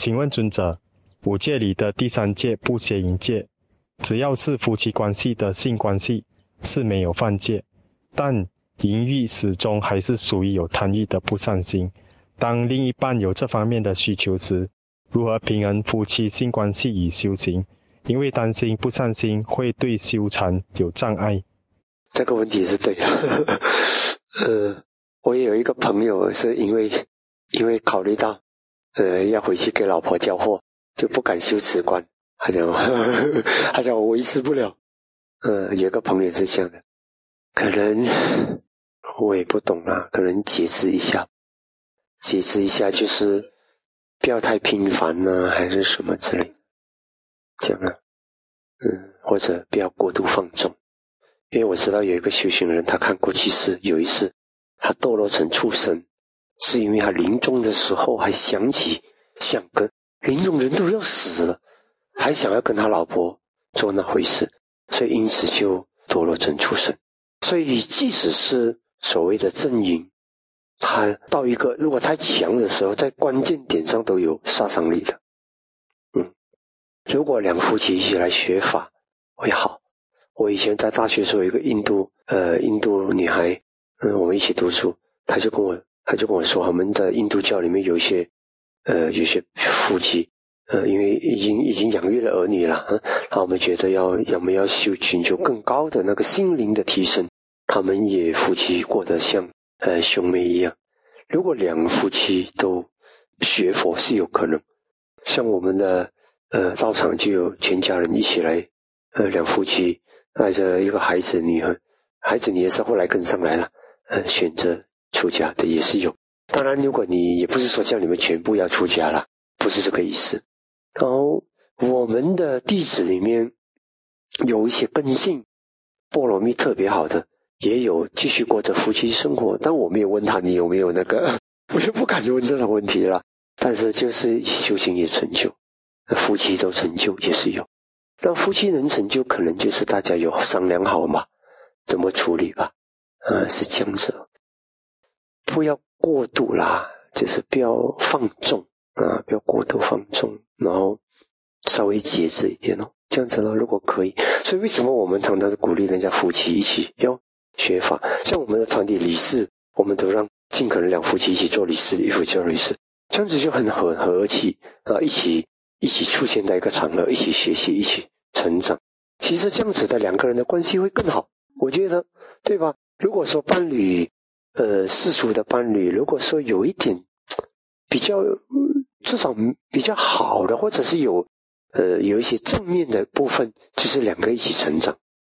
请问尊者，五戒里的第三戒不邪淫戒，只要是夫妻关系的性关系是没有犯戒，但淫欲始终还是属于有贪欲的不善心。当另一半有这方面的需求时，如何平衡夫妻性关系与修行？因为担心不善心会对修禅有障碍。 这个问题是对的。我也有一个朋友是因为考虑到要回去给老婆交货，就不敢修止观，他讲我维持不了。有个朋友是这样的，可能我也不懂啦，可能节制一下就是不要太频繁啊，还是什么之类的，这样啊。或者不要过度放纵。因为我知道有一个修行人，他看过去世有一次他堕落成畜生，是因为他临终的时候还想跟临终人都要死了，还想要跟他老婆做那回事，所以因此就堕落成畜生。所以即使是所谓的正淫，他到一个如果太强的时候，在关键点上都有杀伤力的。如果两夫妻一起来学法会好。我以前在大学时候有一个印度女孩，我们一起读书，她就跟我说，我们在印度教里面有些夫妻因为已经养育了儿女了，然后我们觉得我们要寻求更高的那个心灵的提升，他们也夫妻过得像兄妹一样。如果两个夫妻都学佛是有可能，像我们的道场就有全家人一起来，两夫妻带着一个孩子女儿是后来跟上来了，选择出家的也是有。当然如果你也不是说叫你们全部要出家了，不是这个意思。然后我们的弟子里面有一些根性波罗蜜特别好的，也有继续过着夫妻生活，但我没有问他你有没有那个，我就不敢问这种问题了。但是就是修行也成就，夫妻都成就也是有。让夫妻能成就，可能就是大家有商量好嘛，怎么处理吧，是这样子。不要过度啦，就是不要放纵不要过度放纵，然后稍微节制一点这样子如果可以。所以为什么我们常常鼓励人家夫妻一起要学法？像我们的团体理事，我们都让尽可能两夫妻一起做理事，一夫做理事，这样子就很和气一起出现在一个场合，一起学习，一起成长。其实这样子的两个人的关系会更好，我觉得，对吧？如果说伴侣世俗的伴侣，如果说有一点比较至少比较好的，或者是有一些正面的部分，就是两个人一起成长，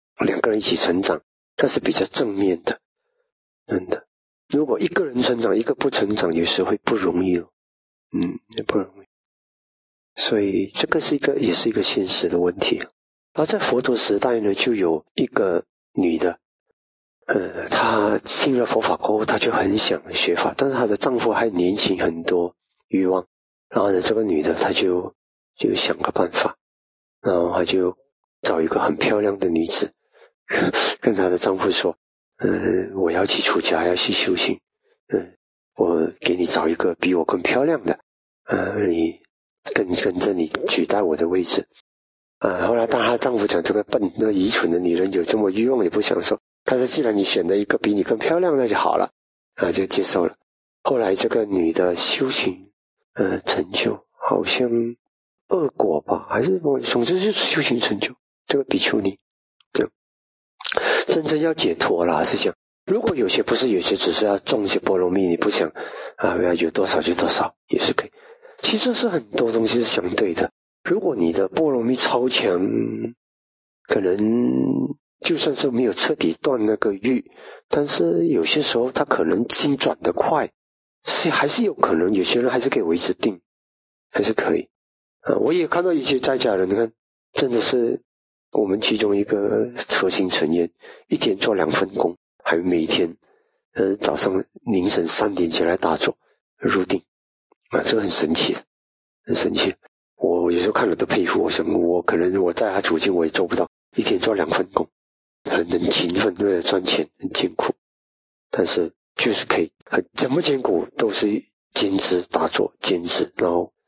那是比较正面的。真的，如果一个人成长，一个不成长，有时会不容易也不容易。所以这个也是一个现实的问题。而在佛陀时代呢，就有一个女的，她听了佛法过后，她就很想学法，但是她的丈夫还年轻，很多欲望。然后呢，这个女的她就想个办法，然后她就找一个很漂亮的女子，跟她的丈夫说，我要去出家，要去修行，我给你找一个比我更漂亮的，你跟着你取代我的位置。后来当她丈夫讲这个那愚蠢的女人有这么欲望也不想说，但是既然你选了一个比你更漂亮，那就好了，就接受了。后来这个女的修行成就好像恶果吧，还是总之就是修行成就，这个比丘尼真正要解脱啦，是这样。如果有些不是，有些只是要种一些波罗蜜，你不想有多少就多少也是可以。其实是很多东西是相对的。如果你的波罗蜜超强，可能就算是没有彻底断那个欲，但是有些时候他可能心转得快，还是有可能有些人还是可以维持定，还是可以。我也看到一些在家人，你看真的是我们其中一个核心成员，一天做2份工，还每天早上凌晨3点起来打坐入定这个很神奇的，很神奇。我有时候看了都佩服，我想可能我在他处境我也做不到，一天做2份工，很勤奋，为了赚钱很艰苦，但是就是可以怎么艰苦都是坚持打坐，坚持，然后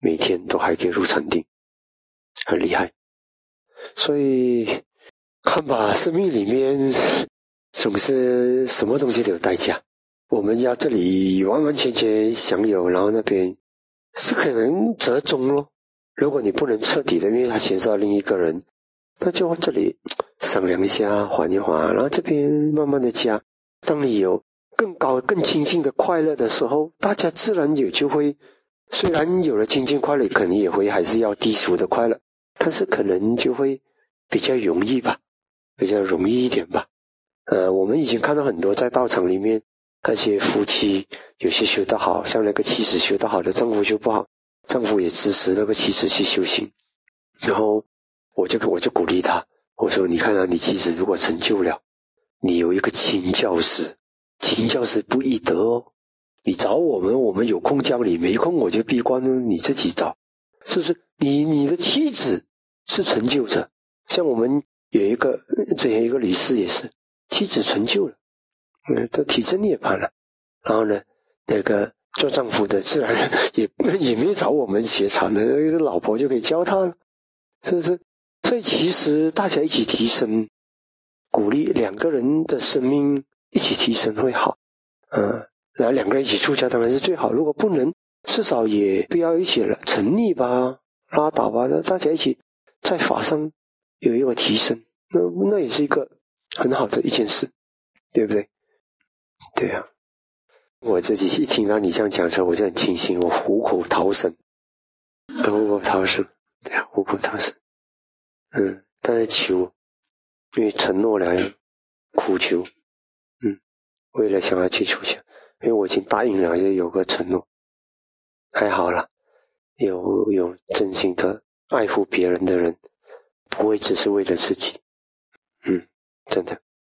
每天都还可以入禅定，很厉害。所以看吧，生命里面总是什么东西都有代价。我们要这里完完全全享有，然后那边是可能折中咯。如果你不能彻底的，因为它牵涉到另一个人，那就这里商量一下，缓一缓，然后这边慢慢的加。当你有更高更亲近的快乐的时候，大家自然也就会，虽然有了亲近快乐，可能也会还是要低俗的快乐，但是可能就会比较容易吧，比较容易一点吧。我们已经看到很多在道场里面那些夫妻，有些修得好，像那个妻子修得好的丈夫修不好，丈夫也支持那个妻子去修行。然后我就鼓励他，我说你看啊，你妻子如果成就了，你有一个亲教师不易得哦。你找我们有空教你，没空我就闭关了，你自己找。是不是？你的妻子是成就者，像我们有一个之前一个理事也是，妻子成就了，都体证涅槃了。然后呢，那个做丈夫的自然也没找我们学禅的，老婆就可以教他了，是不是？所以其实大家一起提升，鼓励两个人的生命一起提升会好。然后两个人一起出家当然是最好，如果不能，至少也不要一起了沉溺吧，拉倒吧，大家一起在法上有一个提升，那也是一个很好的一件事，对不对？对啊，我自己一听到你这样讲的时候，我就很庆幸，我虎口逃生，对啊，虎口逃生。但是求，因为承诺了呀，苦求，为了想要去出家，因为我已经答应了，就有个承诺，还好了，有真心的爱护别人的人，不会只是为了自己，真的。